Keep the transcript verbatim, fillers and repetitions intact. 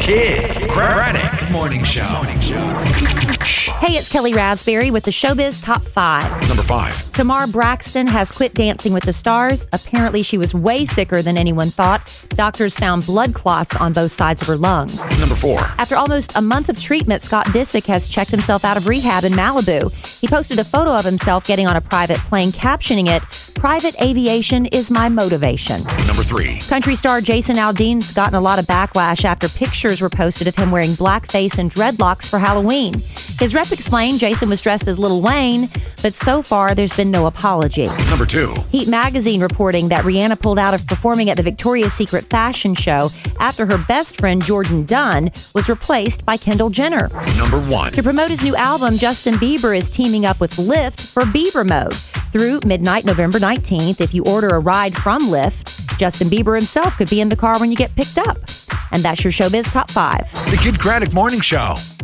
Kid Craddock Morning Show. Morning Show. Hey, it's Kelly Raspberry with the Showbiz Top five. Number five. Tamar Braxton has quit Dancing with the Stars. Apparently, she was way sicker than anyone thought. Doctors found blood clots on both sides of her lungs. Number four. After almost a month of treatment, Scott Disick has checked himself out of rehab in Malibu. He posted a photo of himself getting on a private plane, captioning it, "Private aviation is my motivation." Number three. Country star Jason Aldean's gotten a lot of backlash after pictures were posted of him wearing blackface and dreadlocks for Halloween. His rep explained Jason was dressed as Lil Wayne, but so far there's been no apology. Number two. Heat magazine reporting that Rihanna pulled out of performing at the Victoria's Secret fashion show after her best friend Jordan Dunn was replaced by Kendall Jenner. Number one. To promote his new album, Justin Bieber is teaming up with Lyft for Bieber Mode. Through midnight November nineteenth, if you order a ride from Lyft, Justin Bieber himself could be in the car when you get picked up. And that's your Showbiz Top five. The Kid Craddock Morning Show.